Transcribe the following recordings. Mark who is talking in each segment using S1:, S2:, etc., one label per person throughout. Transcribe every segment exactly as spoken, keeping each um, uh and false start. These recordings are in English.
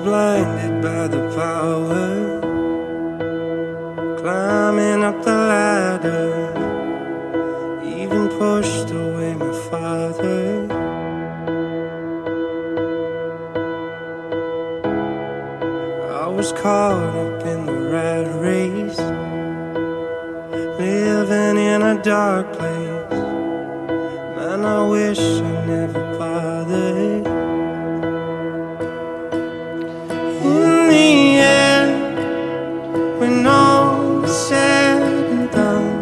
S1: blinded by the power, climbing up the ladder, even pushed away my father. I was caught up in the rat race, living in a dark place. Man, I wish I never bothered. In the end, when all is said and done,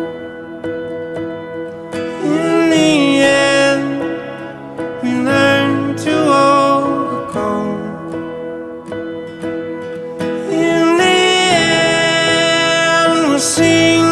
S1: in the end, we learn to overcome. In the end, we'll sing